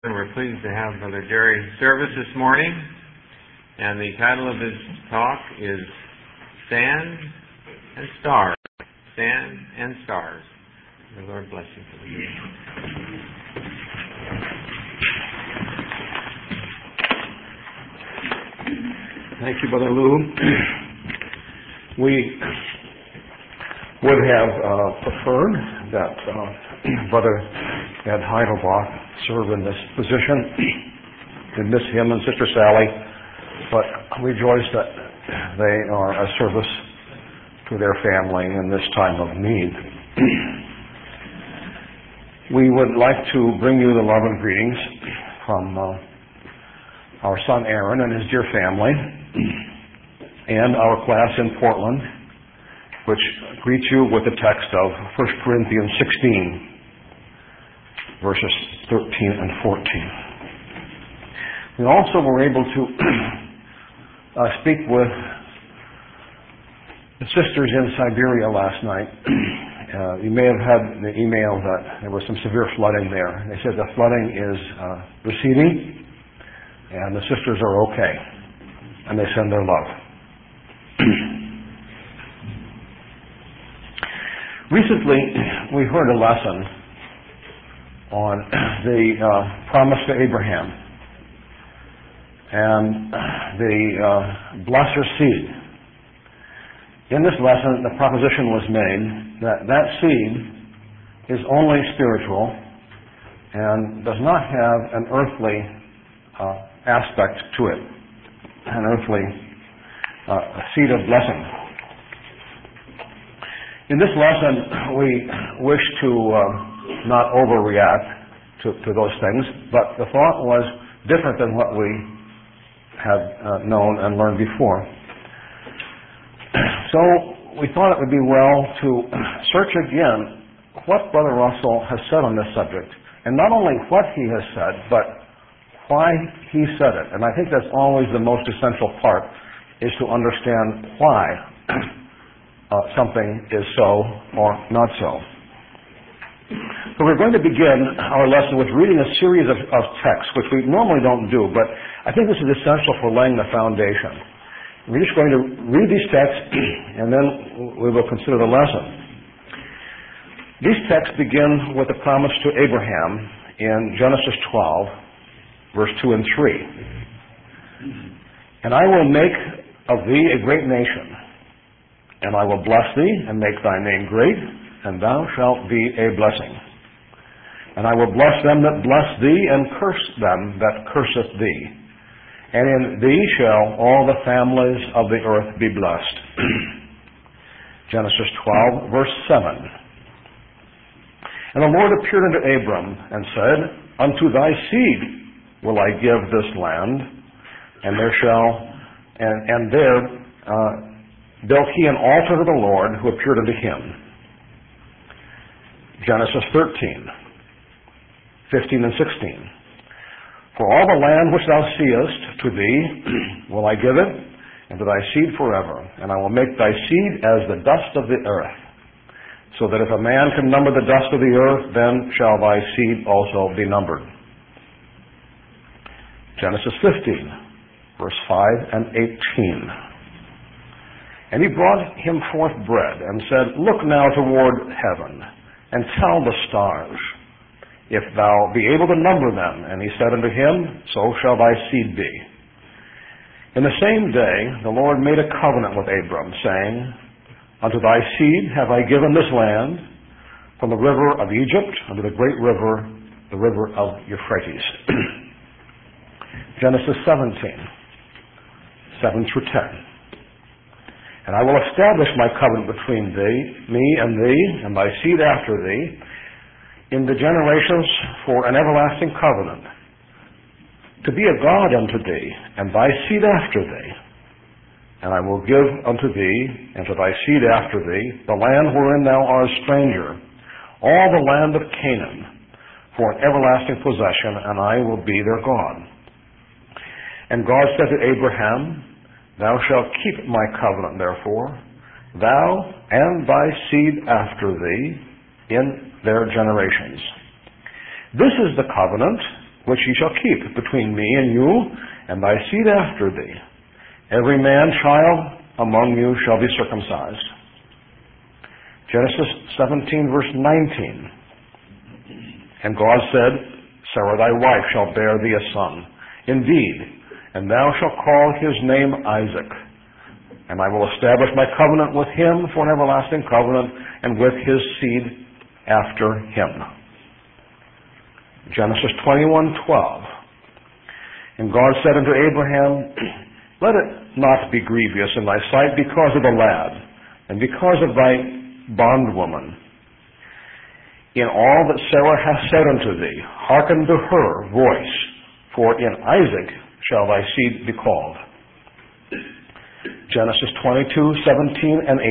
We're pleased to have Brother Jerry service this morning, and the title of his talk is Sand and Stars. Sand and Stars. The Lord bless you for the day. Thank you, Brother Lou. We would have preferred that Brother Ed Heidelbach serve in this position. We miss him and Sister Sally, but rejoice that they are a service to their family in this time of need. We would like to bring you the love and greetings from our son Aaron and his dear family, and our class in Portland, which greets you with the text of 1 Corinthians 16, verses 13 and 14. We also were able to speak with the sisters in Siberia last night. You may have had the email that there was some severe flooding there. They said the flooding is receding, and the sisters are okay, and they send their love. Recently, we heard a lesson on the promise to Abraham and the blesser seed. In this lesson, the proposition was made that that seed is only spiritual and does not have an earthly aspect to it, an earthly seed of blessing. In this lesson, we wish to not overreact to those things, but the thought was different than what we had known and learned before. So we thought it would be well to search again what Brother Russell has said on this subject, and not only what he has said, but why he said it. And I think that's always the most essential part, is to understand why something is so or not so. So we're going to begin our lesson with reading a series of texts, which we normally don't do, but I think this is essential for laying the foundation. We're just going to read these texts, and then we will consider the lesson. These texts begin with a promise to Abraham in Genesis 12, verse 2 and 3. And I will make of thee a great nation, and I will bless thee, and make thy name great, and thou shalt be a blessing. And I will bless them that bless thee, and curse them that curseth thee. And in thee shall all the families of the earth be blessed. Genesis 12, verse 7. And the Lord appeared unto Abram, and said, Unto thy seed will I give this land, and there built he an altar to the Lord who appeared unto him. Genesis 13, 15 and 16. For all the land which thou seest, to thee will I give it, and to thy seed forever. And I will make thy seed as the dust of the earth, so that if a man can number the dust of the earth, then shall thy seed also be numbered. Genesis 15, verse 5 and 18. And he brought him forth bread, and said, Look now toward heaven, and tell the stars, if thou be able to number them. And he said unto him, So shall thy seed be. In the same day the Lord made a covenant with Abram, saying, Unto thy seed have I given this land, from the river of Egypt unto the great river, the river of Euphrates. Genesis 17, 7 through 10. And I will establish my covenant between me and thee, and thy seed after thee, in the generations for an everlasting covenant, to be a God unto thee, and thy seed after thee. And I will give unto thee, and to thy seed after thee, the land wherein thou art a stranger, all the land of Canaan, for an everlasting possession, and I will be their God. And God said to Abraham, Thou shalt keep my covenant, therefore, thou and thy seed after thee in their generations. This is the covenant which ye shall keep between me and you, and thy seed after thee. Every man-child among you shall be circumcised. Genesis 17, verse 19. And God said, Sarah thy wife shall bear thee a son. Indeed, and thou shalt call his name Isaac. And I will establish my covenant with him for an everlasting covenant, and with his seed after him. Genesis 21:12. And God said unto Abraham, Let it not be grievous in thy sight because of the lad, and because of thy bondwoman. In all that Sarah hath said unto thee, hearken to her voice, for in Isaac shall thy seed be called. Genesis 22:17 and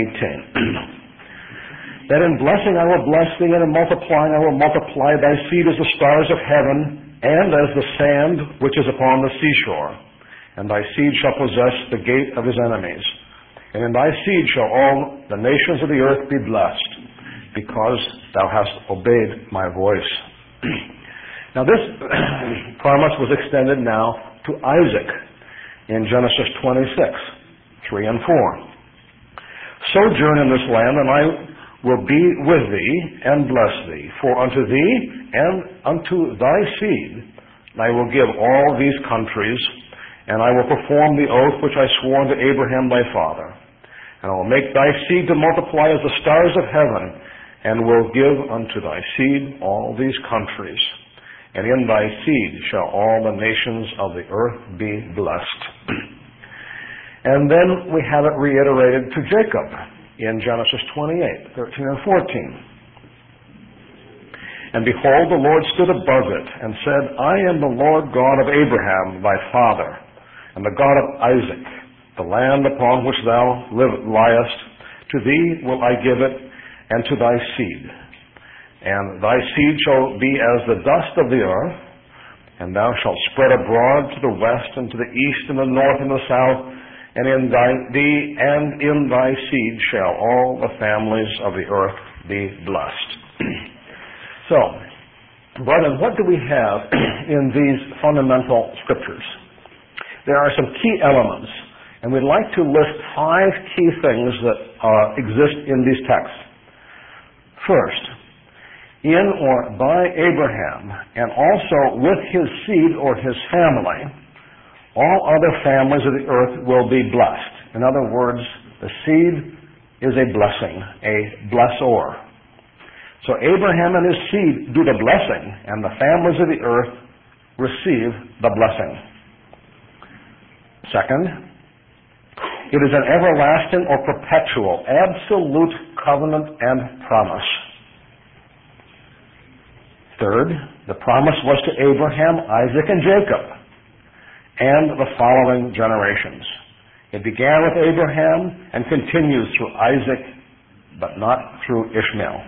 18. That in blessing I will bless thee, and in multiplying I will multiply thy seed as the stars of heaven, and as the sand which is upon the seashore. And thy seed shall possess the gate of his enemies. And in thy seed shall all the nations of the earth be blessed, because thou hast obeyed my voice. Now this promise was extended now to Isaac in Genesis 26:3 and 4. Sojourn in this land, and I will be with thee, and bless thee. For unto thee and unto thy seed I will give all these countries, and I will perform the oath which I swore unto Abraham thy father. And I will make thy seed to multiply as the stars of heaven, and will give unto thy seed all these countries. And in thy seed shall all the nations of the earth be blessed. And then we have it reiterated to Jacob in Genesis 28:13 and 14. And behold, the Lord stood above it, and said, I am the Lord God of Abraham thy father, and the God of Isaac. The land upon which thou liest, to thee will I give it, and to thy seed. And thy seed shall be as the dust of the earth, and thou shalt spread abroad to the west, and to the east, and the north, and the south. And in thee and in thy seed shall all the families of the earth be blessed. So, brethren, what do we have in these fundamental scriptures? There are some key elements, and we'd like to list 5 key things that exist in these texts. First, in or by Abraham, and also with his seed or his family, all other families of the earth will be blessed. In other words, the seed is a blessing, a blessor. So Abraham and his seed do the blessing, and the families of the earth receive the blessing. Second, it is an everlasting or perpetual, absolute covenant and promise. Third, the promise was to Abraham, Isaac, and Jacob, and the following generations. It began with Abraham and continues through Isaac, but not through Ishmael.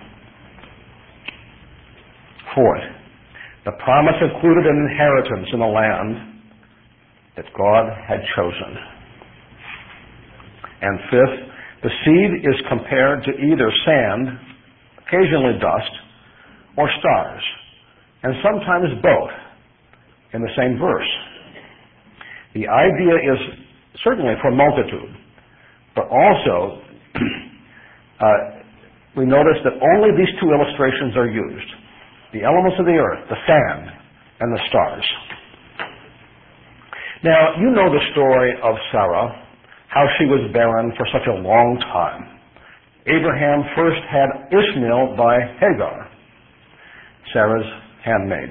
Fourth, the promise included an inheritance in the land that God had chosen. And fifth, the seed is compared to either sand, occasionally dust, or stars, and sometimes both in the same verse. The idea is certainly for multitude, but also we notice that only these 2 illustrations are used. The elements of the earth, the sand, and the stars. Now, you know the story of Sarah, how she was barren for such a long time. Abraham first had Ishmael by Hagar, Sarah's handmaid.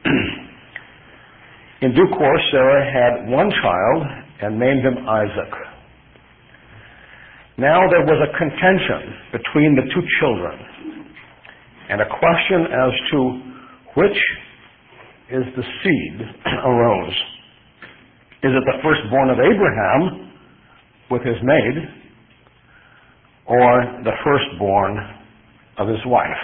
In due course, Sarah had one child and named him Isaac. Now there was a contention between the 2 children, and a question as to which is the seed arose. Is it the firstborn of Abraham with his maid, or the firstborn of his wife?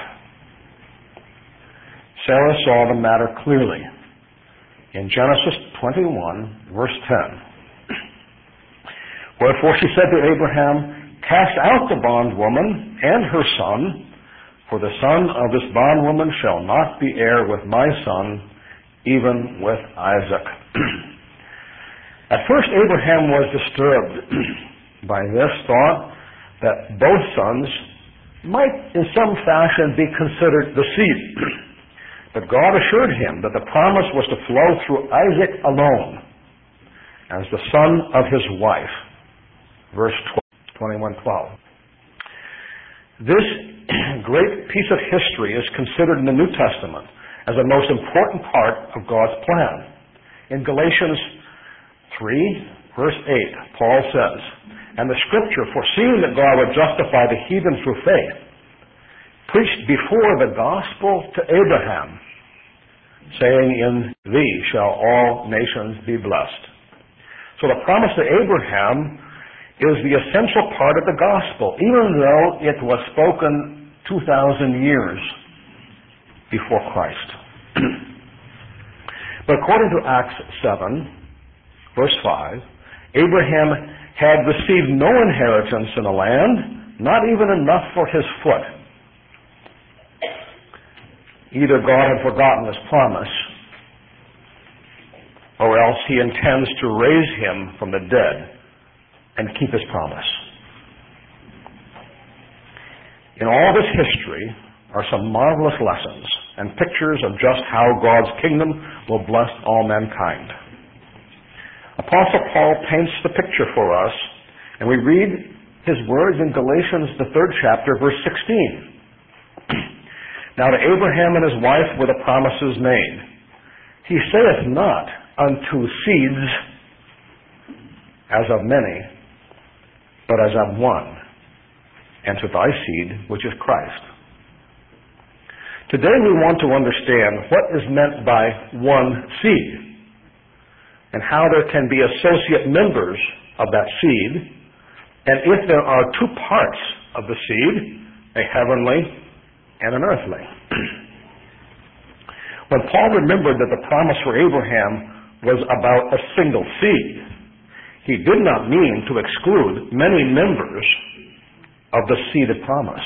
Sarah saw the matter clearly in Genesis 21, verse 10. Wherefore she said to Abraham, Cast out the bondwoman and her son, for the son of this bondwoman shall not be heir with my son, even with Isaac. At first, Abraham was disturbed by this thought that both sons might in some fashion be considered the seed. But God assured him that the promise was to flow through Isaac alone as the son of his wife. Verse 21:12. This great piece of history is considered in the New Testament as the most important part of God's plan. In Galatians 3, verse 8, Paul says, "And the Scripture, foreseeing that God would justify the heathen through faith, preached before the gospel to Abraham, saying, In thee shall all nations be blessed." So the promise to Abraham is the essential part of the gospel, even though it was spoken 2,000 years before Christ. But according to Acts 7, verse 5, Abraham had received no inheritance in the land, not even enough for his foot. Either God had forgotten his promise, or else he intends to raise him from the dead and keep his promise. In all this history are some marvelous lessons and pictures of just how God's kingdom will bless all mankind. Apostle Paul paints the picture for us, and we read his words in Galatians, the 3rd chapter, verse 16. "Now to Abraham and his wife were the promises made. He saith not unto seeds as of many, but as of one, and to thy seed, which is Christ." Today we want to understand what is meant by one seed, and how there can be associate members of that seed, and if there are two parts of the seed, a heavenly and an earthly. When Paul remembered that the promise for Abraham was about a single seed, he did not mean to exclude many members of the seeded promise.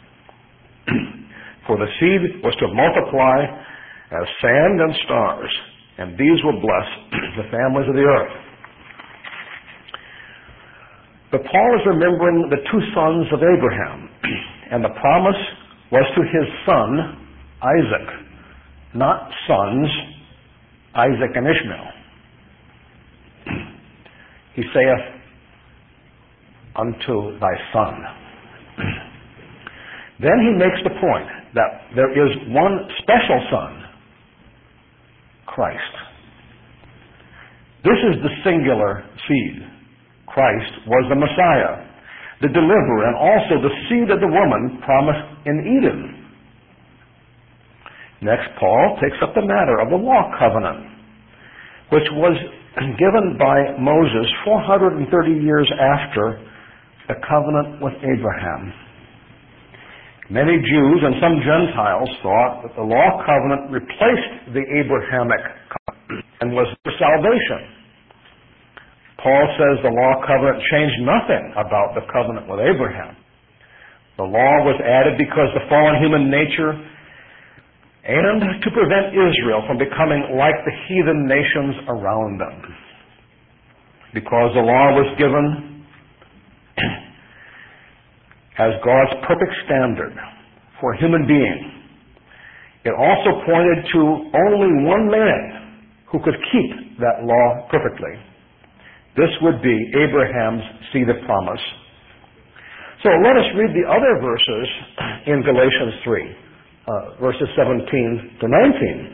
For the seed was to multiply as sand and stars, and these will bless the families of the earth. But Paul is remembering the two sons of Abraham, and the promise was to his son, Isaac, not sons, Isaac and Ishmael. He saith, "Unto thy son." Then he makes the point that there is one special son, Christ. This is the singular seed. Christ was the Messiah, the deliverer, and also the seed of the woman promised in Eden. Next, Paul takes up the matter of the law covenant, which was given by Moses 430 years after the covenant with Abraham. Many Jews and some Gentiles thought that the law covenant replaced the Abrahamic covenant and was for salvation. Paul says the law covenant changed nothing about the covenant with Abraham. The law was added because the fallen human nature and to prevent Israel from becoming like the heathen nations around them. Because the law was given as God's perfect standard for a human being, it also pointed to only one man who could keep that law perfectly. This would be Abraham's seed of promise. So let us read the other verses in Galatians 3, verses 17 to 19.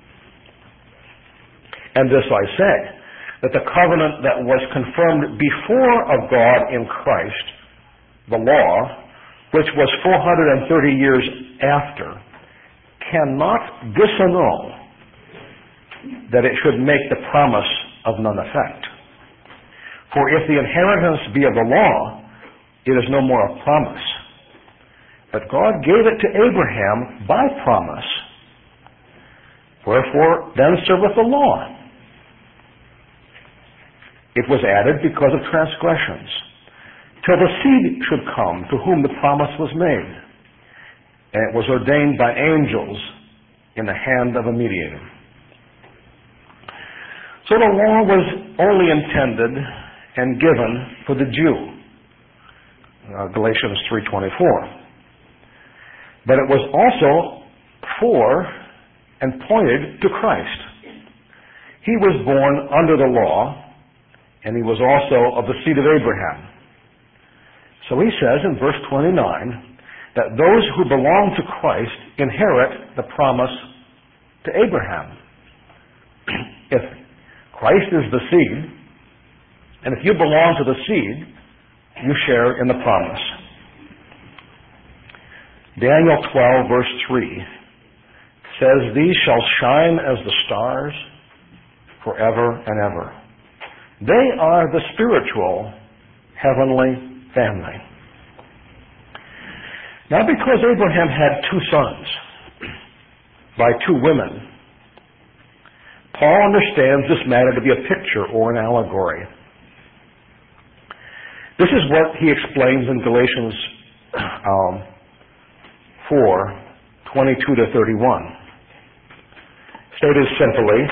"And this I say, that the covenant that was confirmed before of God in Christ, the law, which was 430 years after, cannot disannul that it should make the promise of none effect. For if the inheritance be of the law, it is no more a promise. But God gave it to Abraham by promise. Wherefore then serveth the law? It was added because of transgressions, till the seed should come to whom the promise was made. And it was ordained by angels in the hand of a mediator." So the law was only intended and given for the Jew, Galatians 3:24. But it was also for and pointed to Christ. He was born under the law, and he was also of the seed of Abraham. So he says in verse 29 that those who belong to Christ inherit the promise to Abraham. If Christ is the seed, and if you belong to the seed, you share in the promise. Daniel 12, verse 3 says, "These shall shine as the stars forever and ever." They are the spiritual heavenly family. Now, because Abraham had two sons by two women, Paul understands this matter to be a picture or an allegory. This is what he explains in Galatians 4:22-31. Stated simply,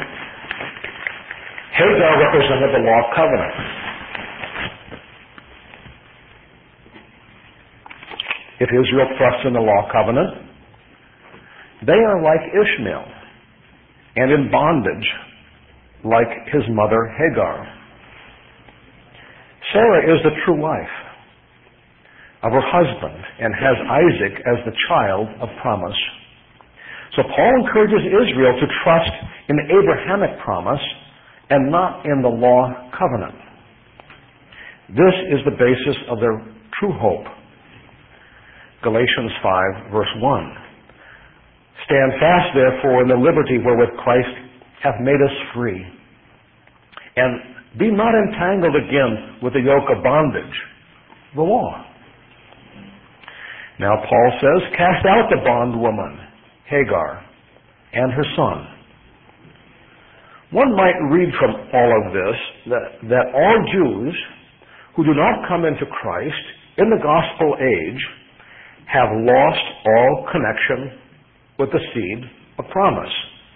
Hagar represented the law covenant. If Israel trusts in the law covenant, they are like Ishmael and in bondage like his mother Hagar. Sarah is the true wife of her husband and has Isaac as the child of promise. So Paul encourages Israel to trust in the Abrahamic promise and not in the law covenant. This is the basis of their true hope. Galatians 5, verse 1. "Stand fast, therefore, in the liberty wherewith Christ hath made us free. And be not entangled again with the yoke of bondage, the law." Now Paul says, "Cast out the bondwoman, Hagar, and her son." One might read from all of this that all Jews who do not come into Christ in the gospel age have lost all connection with the seed of promise.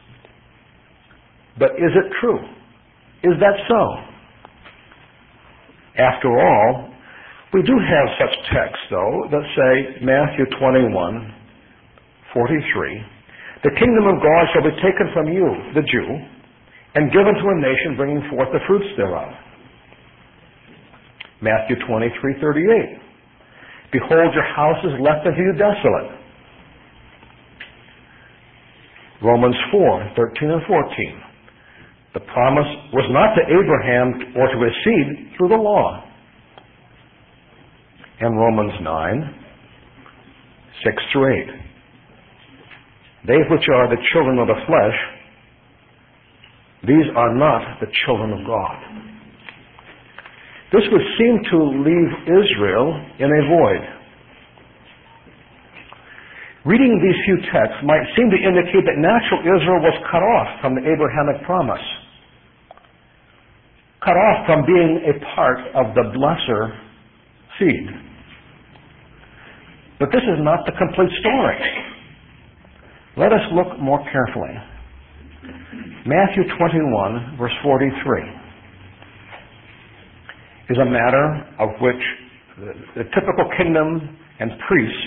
But is it true? Is that so? After all, we do have such texts, though, that say, Matthew 21:43, "The kingdom of God shall be taken from you, the Jew, and given to a nation bringing forth the fruits thereof." Matthew 23:38, "Behold, your house is left unto you desolate." Romans 4:13 and 14, "The promise was not to Abraham or to his seed through the law." And Romans 9:6-8, "They which are the children of the flesh, these are not the children of God." This would seem to leave Israel in a void. Reading these few texts might seem to indicate that natural Israel was cut off from the Abrahamic promise, cut off from being a part of the blesser seed. But this is not the complete story. Let us look more carefully. Matthew 21, verse 43, is a matter of which the typical kingdom and priests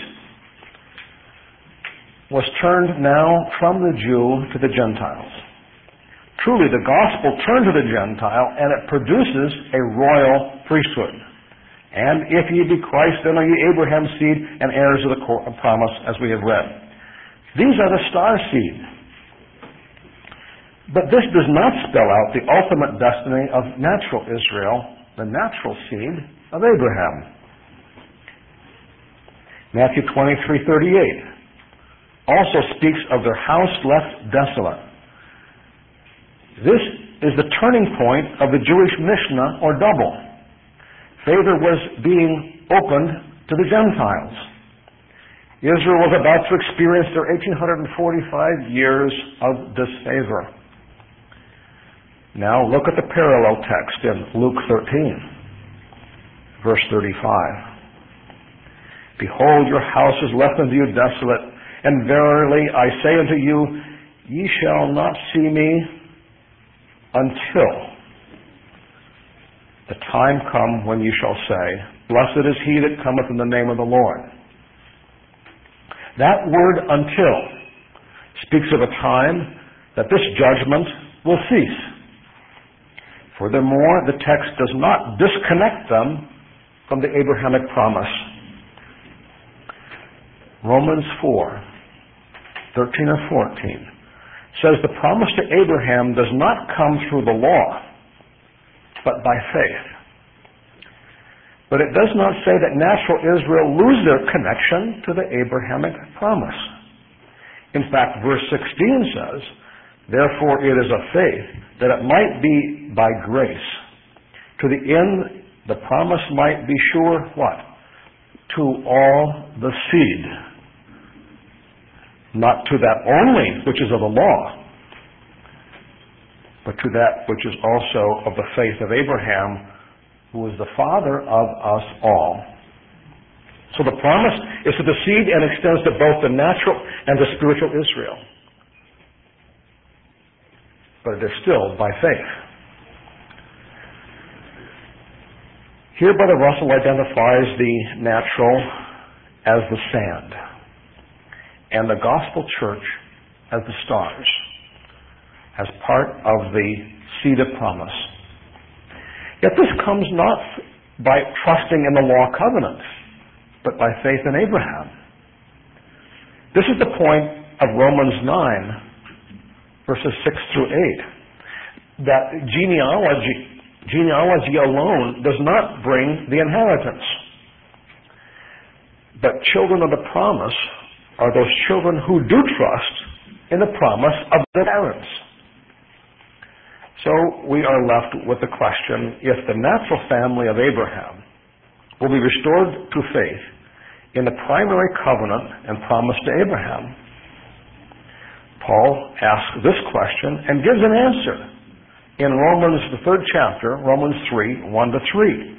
was turned now from the Jew to the Gentiles. Truly, the gospel turned to the Gentile, and it produces a royal priesthood. "And if ye be Christ, then are ye Abraham's seed and heirs of the promise," as we have read. These are the star seed. But this does not spell out the ultimate destiny of natural Israel, the natural seed of Abraham. Matthew 23:38 also speaks of their house left desolate. This is the turning point of the Jewish Mishnah, or double. Favor was being opened to the Gentiles. Israel was about to experience their 1845 years of disfavor. Now look at the parallel text in Luke 13, verse 35. "Behold, your house is left unto you desolate, and verily I say unto you, ye shall not see me until the time come when you shall say, Blessed is he that cometh in the name of the Lord. That word until speaks of a time that this judgment will cease. Furthermore, the text does not disconnect them from the Abrahamic promise. Romans 4:13 and 14 says the promise to Abraham does not come through the law, but by faith. But it does not say that natural Israel lose their connection to the Abrahamic promise. In fact, verse 16 says, Therefore it is of faith, that it might be by grace, to the end the promise might be sure, what? To all the seed. Not to that only which is of the law, but to that which is also of the faith of Abraham, who is the father of us all. So the promise is to the seed and extends to both the natural and the spiritual Israel. But it is still by faith. Here Brother Russell identifies the natural as the sand, and the gospel church as the stars, as part of the seed of promise. Yet this comes not by trusting in the law covenant, but by faith in Abraham. This is the point of Romans 9, verses 6 through 8, that genealogy alone does not bring the inheritance. But children of the promise are those children who do trust in the promise of their parents. So we are left with the question, if the natural family of Abraham will be restored to faith in the primary covenant and promise to Abraham, Paul asks this question and gives an answer in Romans, the 3rd chapter, Romans 3, 1-3.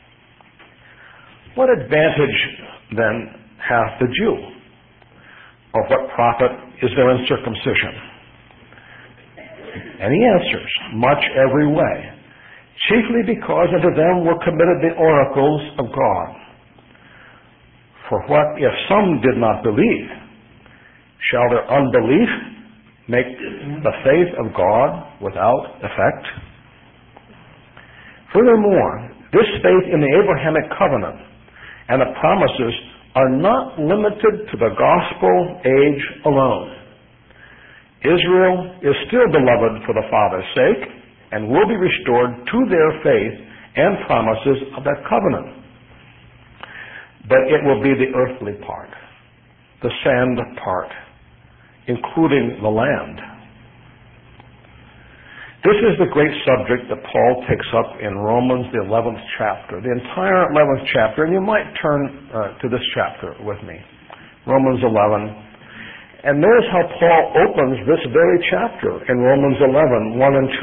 What advantage then hath the Jew? Or what profit is there in circumcision? And he answers, much every way, chiefly because unto them were committed the oracles of God. For what if some did not believe? Shall their unbelief make the faith of God without effect? Furthermore, this faith in the Abrahamic covenant and the promises are not limited to the gospel age alone. Israel is still beloved for the Father's sake and will be restored to their faith and promises of that covenant. But it will be the earthly part, the sand part, including the land. This is the great subject that Paul takes up in Romans, the 11th chapter, the entire 11th chapter, and you might turn to this chapter with me, Romans 11. And notice how Paul opens this very chapter in Romans 11, 1 and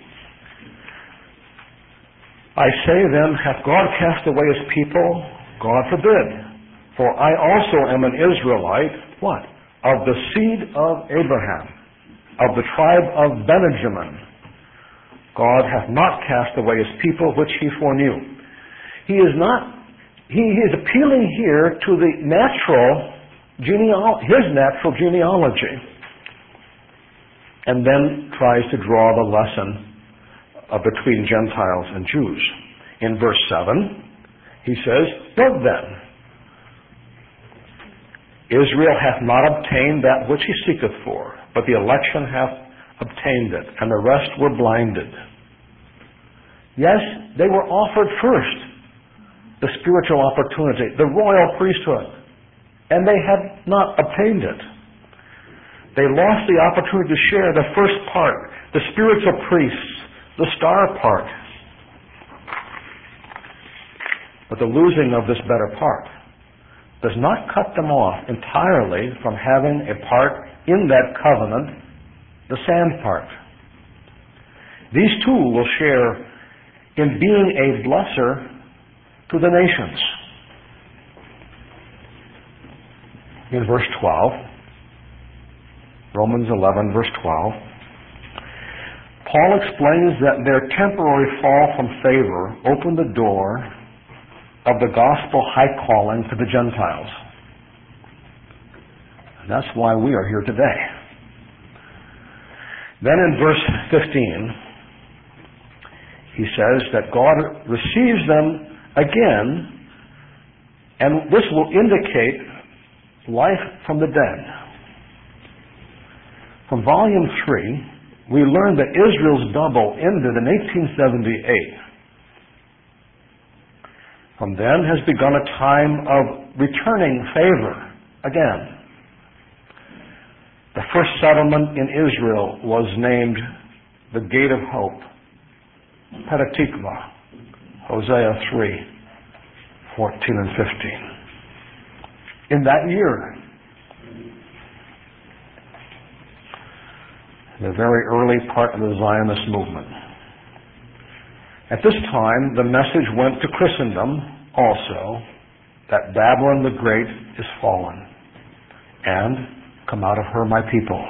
2. I say then, hath God cast away his people? God forbid. For I also am an Israelite, what? Of the seed of Abraham, of the tribe of Benjamin. God hath not cast away his people which he foreknew. He is appealing here to the his natural genealogy, and then tries to draw the lesson between Gentiles and Jews. In verse 7, he says, What then? Israel hath not obtained that which he seeketh for, but the election hath obtained it, and the rest were blinded. Yes, they were offered first the spiritual opportunity, the royal priesthood, and they had not obtained it. They lost the opportunity to share the first part, the spiritual priests, the star part. But the losing of this better part does not cut them off entirely from having a part in that covenant, the sand part. These two will share in being a blesser to the nations. In verse 12, Romans 11, verse 12, Paul explains that their temporary fall from favor opened the door of the gospel high calling to the Gentiles. And that's why we are here today. Then in verse 15, he says that God receives them again, and this will indicate life from the dead. From volume 3, we learned that Israel's double ended in 1878. From then has begun a time of returning favor again. The first settlement in Israel was named the Gate of Hope, Petah Tikva, Hosea 3:14 and 15. In that year, the very early part of the Zionist movement. At this time, the message went to Christendom also that Babylon the Great is fallen, and come out of her, my people.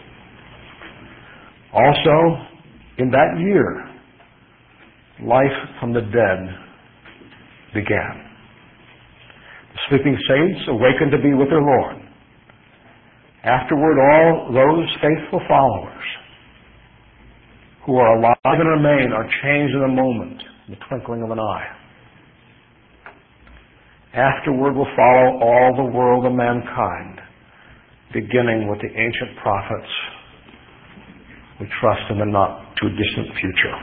Also, in that year, life from the dead began. The sleeping saints awakened to be with their Lord. Afterward, all those faithful followers who are alive and remain are changed in a moment, in the twinkling of an eye. Afterward will follow all the world of mankind, beginning with the ancient prophets. We trust in the not-too-distant future.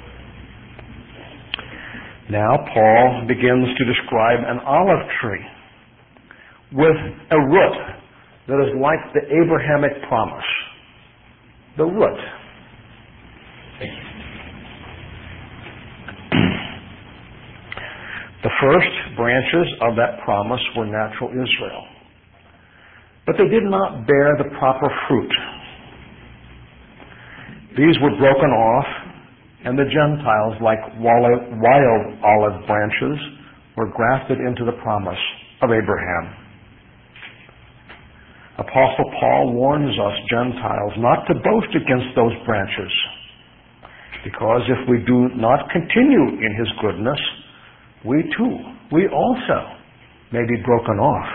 Now Paul begins to describe an olive tree with a root that is like the Abrahamic promise. The root. The first branches of that promise were natural Israel. But they did not bear the proper fruit. These were broken off, and the Gentiles, like wild olive branches, were grafted into the promise of Abraham. Apostle Paul warns us Gentiles not to boast against those branches, because if we do not continue in his goodness, we also may be broken off.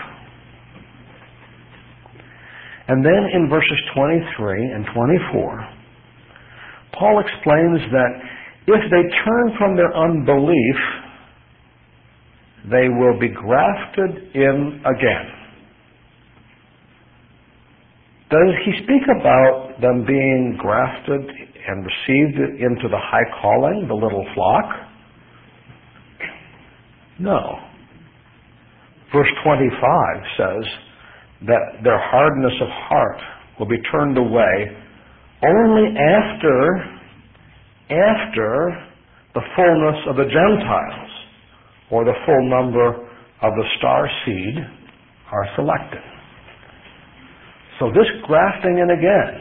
And then in verses 23 and 24, Paul explains that if they turn from their unbelief, they will be grafted in again. Does he speak about them being grafted and received into the high calling, the little flock? No. Verse 25 says that their hardness of heart will be turned away only after the fullness of the Gentiles, or the full number of the star seed, are selected. So this grafting in again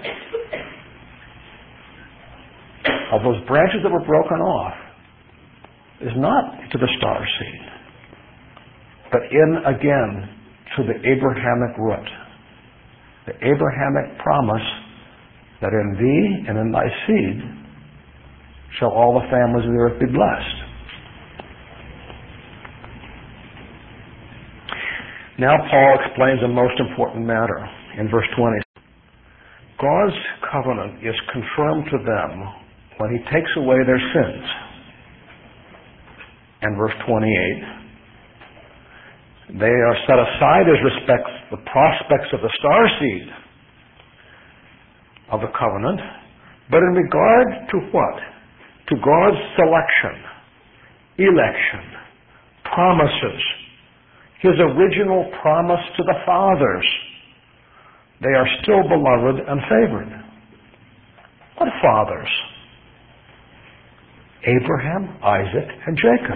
of those branches that were broken off is not to the star seed, but in again to the Abrahamic root, the Abrahamic promise that in thee and in thy seed shall all the families of the earth be blessed. Now Paul explains a most important matter in verse 20. God's covenant is confirmed to them when he takes away their sins. And verse 28, they are set aside as respects the prospects of the star seed of the covenant, but in regard to what? To God's selection, election, promises, his original promise to the fathers. They are still beloved and favored. What fathers? Abraham, Isaac, and Jacob.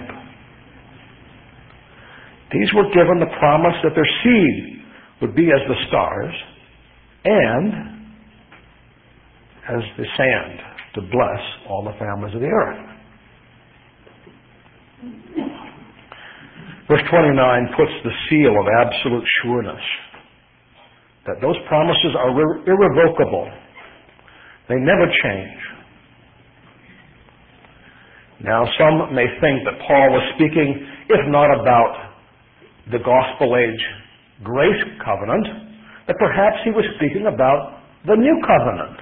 These were given the promise that their seed would be as the stars and as the sand to bless all the families of the earth. Verse 29 puts the seal of absolute sureness that those promises are irrevocable. They never change. Now, some may think that Paul was speaking, if not about the gospel age grace covenant, that perhaps he was speaking about the new covenant,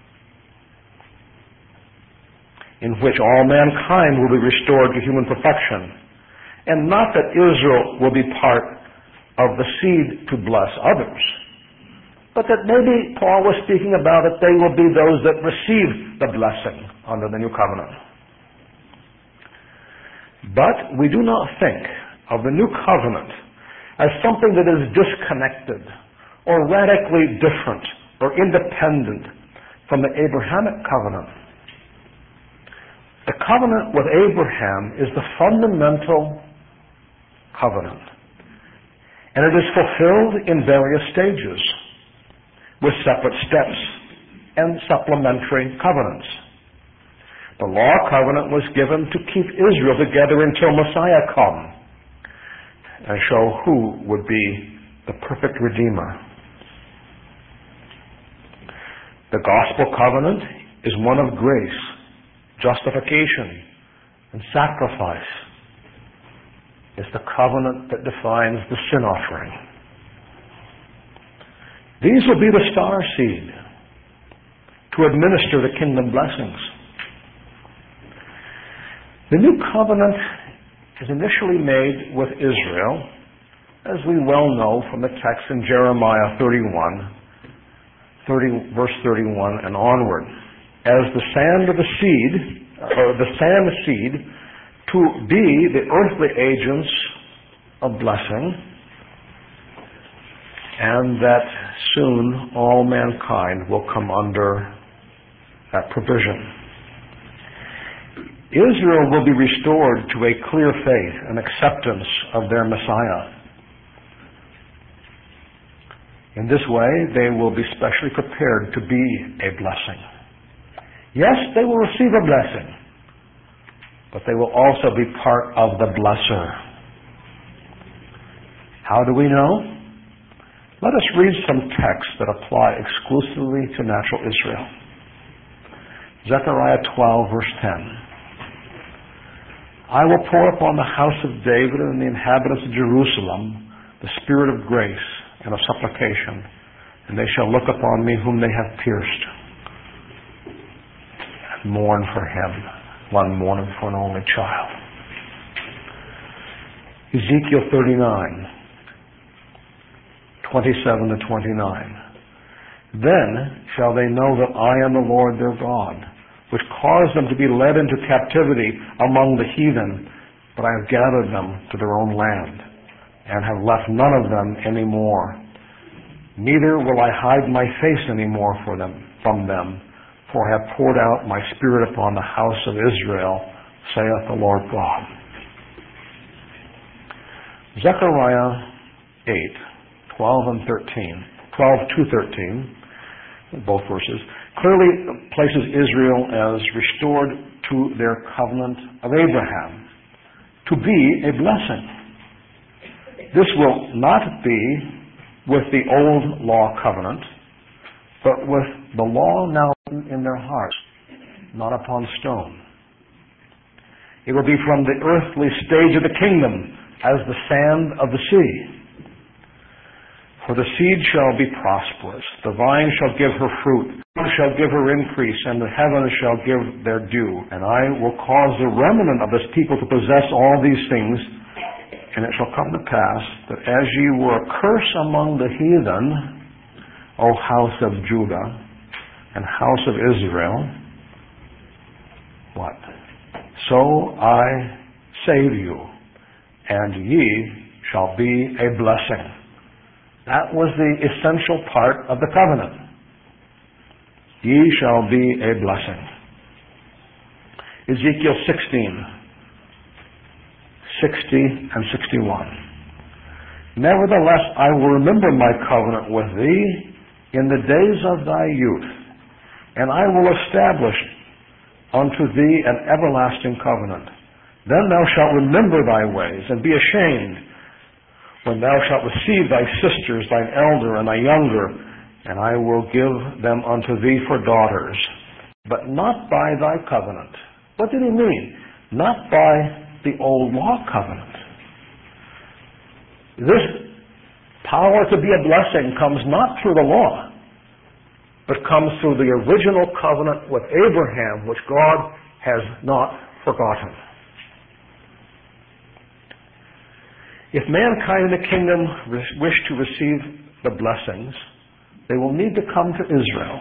in which all mankind will be restored to human perfection, and not that Israel will be part of the seed to bless others, but that maybe Paul was speaking about that they will be those that receive the blessing under the new covenant. But we do not think of the new covenant as something that is disconnected or radically different or independent from the Abrahamic covenant. The covenant with Abraham is the fundamental covenant, and it is fulfilled in various stages with separate steps and supplementary covenants. The law covenant was given to keep Israel together until Messiah come and show who would be the perfect Redeemer. The gospel covenant is one of grace, justification, and sacrifice. It's the covenant that defines the sin offering. These will be the star seed to administer the kingdom blessings. The new covenant is initially made with Israel, as we well know from the text in Jeremiah 31, verse 31 and onward, as the sand of the seed, or the sand seed, to be the earthly agents of blessing, and that soon all mankind will come under that provision. Israel will be restored to a clear faith and acceptance of their Messiah. In this way, they will be specially prepared to be a blessing. Yes, they will receive a blessing, but they will also be part of the blesser. How do we know? Let us read some texts that apply exclusively to natural Israel. Zechariah 12, verse 10. I will pour upon the house of David and the inhabitants of Jerusalem the spirit of grace and of supplication, and they shall look upon me whom they have pierced, and mourn for him, one mourning for an only child. Ezekiel 39, 27 to 29. Then shall they know that I am the Lord their God, which caused them to be led into captivity among the heathen, but I have gathered them to their own land, and have left none of them any more. Neither will I hide my face any more from them, for I have poured out my spirit upon the house of Israel, saith the Lord God. Zechariah 8, 12 and 13, 12 to 13, both verses, clearly places Israel as restored to their covenant of Abraham, to be a blessing. This will not be with the old law covenant, but with the law now in their hearts, not upon stone. It will be from the earthly stage of the kingdom as the sand of the sea. For the seed shall be prosperous, the vine shall give her fruit, shall give her increase, and the heavens shall give their dew. And I will cause the remnant of this people to possess all these things. And it shall come to pass that as ye were a curse among the heathen, O house of Judah and house of Israel, what? So I save you, and ye shall be a blessing. That was the essential part of the covenant. Ye shall be a blessing. Ezekiel 16, 60 and 61. Nevertheless, I will remember my covenant with thee in the days of thy youth, and I will establish unto thee an everlasting covenant. Then thou shalt remember thy ways, and be ashamed, when thou shalt receive thy sisters, thine elder and thy younger, and I will give them unto thee for daughters, but not by thy covenant. What did he mean? not by the old law covenant. This power to be a blessing comes not through the law, but comes through the original covenant with Abraham, which God has not forgotten. If mankind in the kingdom wish to receive the blessings, they will need to come to Israel.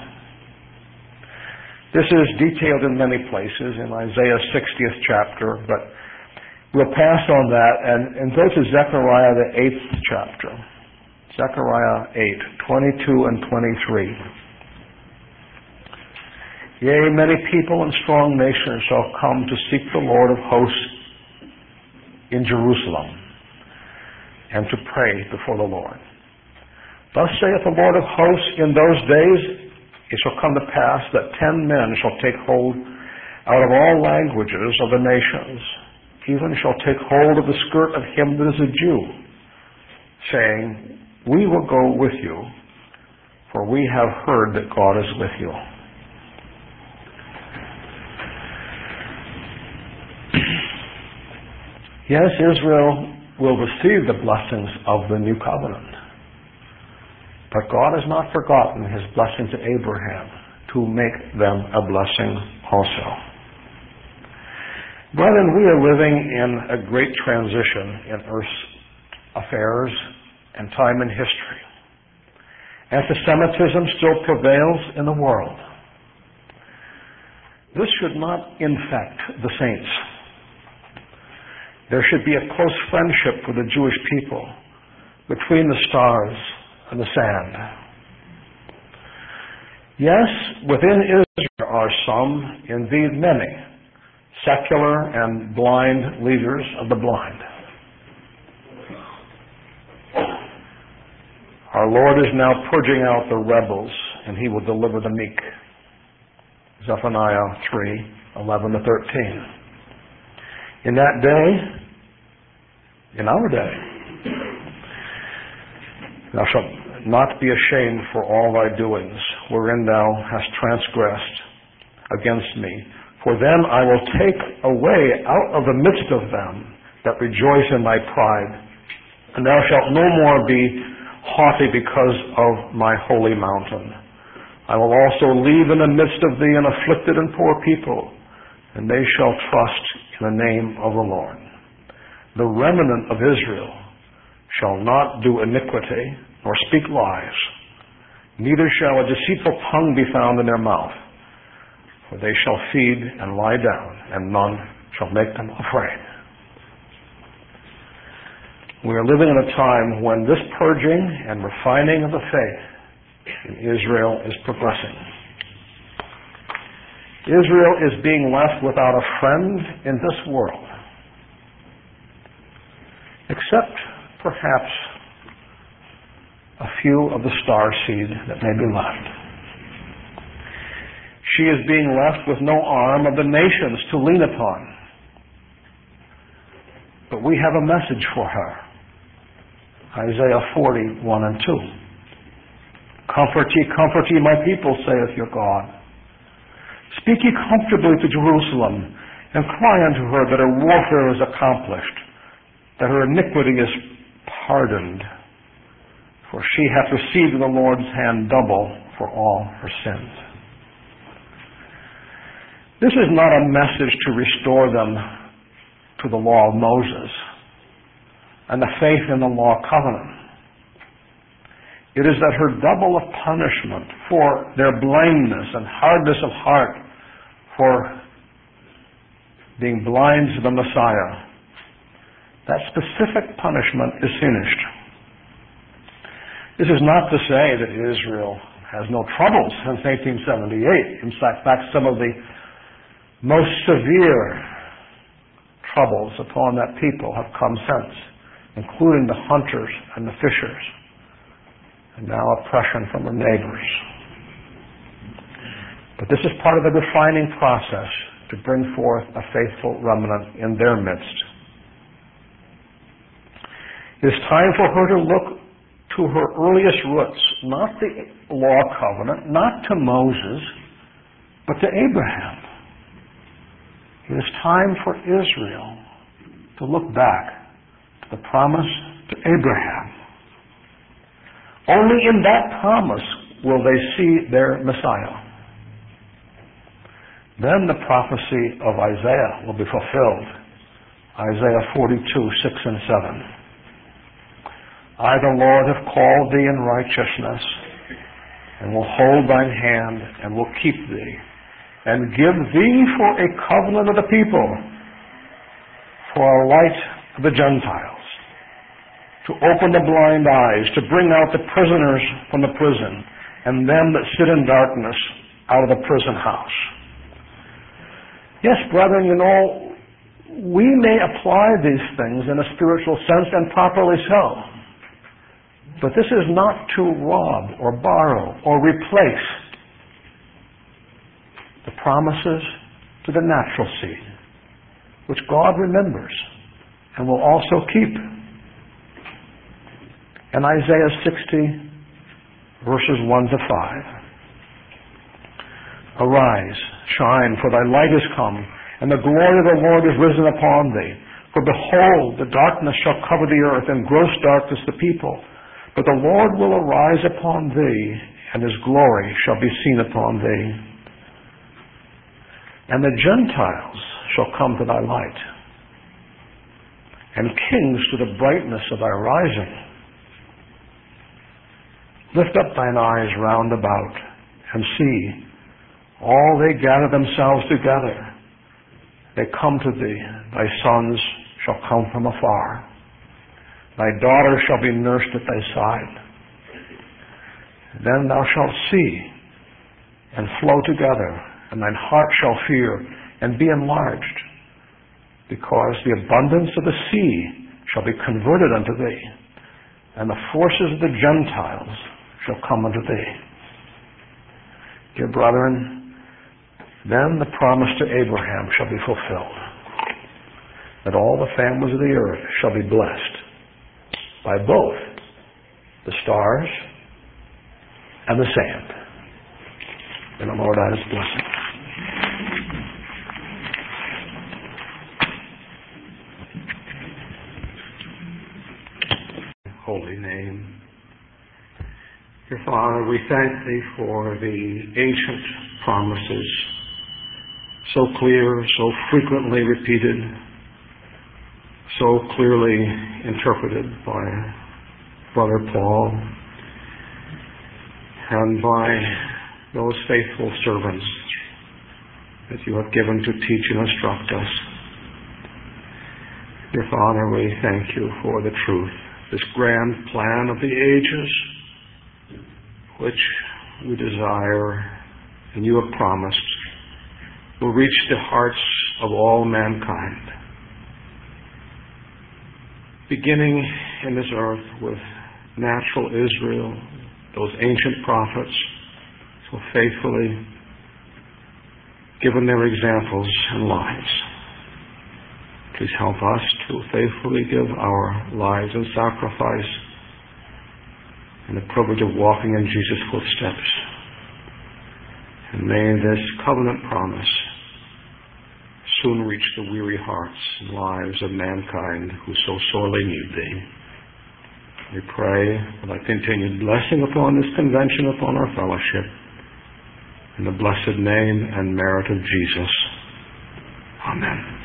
This is detailed in many places in Isaiah's 60th chapter, but we'll pass on that and go to Zechariah the 8th chapter. Zechariah 8, 22 and 23. Yea, many people and strong nations shall come to seek the Lord of hosts in Jerusalem, and to pray before the Lord. Thus saith the Lord of hosts, in those days it shall come to pass that 10 men shall take hold out of all languages of the nations, even shall take hold of the skirt of him that is a Jew, saying, we will go with you, for we have heard that God is with you. Yes, Israel will receive the blessings of the new covenant. But God has not forgotten his blessing to Abraham to make them a blessing also. Brethren, we are living in a great transition in earth's affairs and time in history. Anti-Semitism still prevails in the world. This should not infect the saints. There should be a close friendship with the Jewish people between the stars and the sand. Yes, within Israel are some, indeed many, secular and blind leaders of the blind. Our Lord is now purging out the rebels, and he will deliver the meek. Zephaniah 3, 11 to 13. In that day, in our day, thou shalt not be ashamed for all thy doings, wherein thou hast transgressed against me. For then I will take away out of the midst of them that rejoice in thy pride, and thou shalt no more be haughty because of my holy mountain. I will also leave in the midst of thee an afflicted and poor people, and they shall trust in the name of the Lord. The remnant of Israel shall not do iniquity, nor speak lies, neither shall a deceitful tongue be found in their mouth. For they shall feed and lie down, and none shall make them afraid. We are living in a time when this purging and refining of the faith in Israel is progressing. Israel is being left without a friend in this world, except perhaps a few of the star seed that may be left. She is being left with no arm of the nations to lean upon. But we have a message for her. Isaiah 40, 1 and 2. Comfort ye, my people, saith your God. Speak ye comfortably to Jerusalem, and cry unto her that her warfare is accomplished, that her iniquity is pardoned, for she hath received in the Lord's hand double for all her sins. This is not a message to restore them to the law of Moses and the faith in the law covenant. It is that her double of punishment for their blindness and hardness of heart, for being blind to the Messiah, that specific punishment is finished. This is not to say that Israel has no troubles since 1878. In fact, some of the most severe troubles upon that people have come since, including the hunters and the fishers, and now oppression from their neighbors. But this is part of the refining process to bring forth a faithful remnant in their midst. It is time for her to look to her earliest roots, not the law covenant, not to Moses, but to Abraham. It is time for Israel to look back to the promise to Abraham. Only in that promise will they see their Messiah. Then the prophecy of Isaiah will be fulfilled. Isaiah 42, 6 and 7. I, the Lord, have called thee in righteousness, and will hold thine hand, and will keep thee, and give thee for a covenant of the people, for a light of the Gentiles, to open the blind eyes, to bring out the prisoners from the prison, and them that sit in darkness out of the prison house. Yes, brethren, we may apply these things in a spiritual sense, and properly so. But this is not to rob or borrow or replace the promises to the natural seed, which God remembers and will also keep. In Isaiah 60, verses 1 to 5, Arise, shine, for thy light is come, and the glory of the Lord is risen upon thee. For behold, the darkness shall cover the earth, and gross darkness the people. But the Lord will arise upon thee, and his glory shall be seen upon thee. And the Gentiles shall come to thy light, and kings to the brightness of thy rising. Lift up thine eyes round about, and see, all they gather themselves together. They come to thee. Thy sons shall come from afar. Thy daughter shall be nursed at thy side. Then thou shalt see and flow together, and thine heart shall fear and be enlarged, because the abundance of the sea shall be converted unto thee, and the forces of the Gentiles shall come unto thee. Dear brethren, then the promise to Abraham shall be fulfilled, that all the families of the earth shall be blessed by both the stars and the sand. And the Lord add his blessing. Holy name. Dear Father, we thank thee for the ancient promises, so clear, so frequently repeated, so clearly interpreted by Brother Paul and by those faithful servants that you have given to teach and instruct us. Dear Father, we thank you for the truth, this grand plan of the ages, which we desire and you have promised will reach the hearts of all mankind, beginning in this earth with natural Israel, those ancient prophets so faithfully given their examples and lives. Please help us to faithfully give our lives in sacrifice and the privilege of walking in Jesus' footsteps. And may this covenant promise soon reach the weary hearts and lives of mankind who so sorely need thee. We pray for thy continued blessing upon this convention, upon our fellowship, in the blessed name and merit of Jesus. Amen.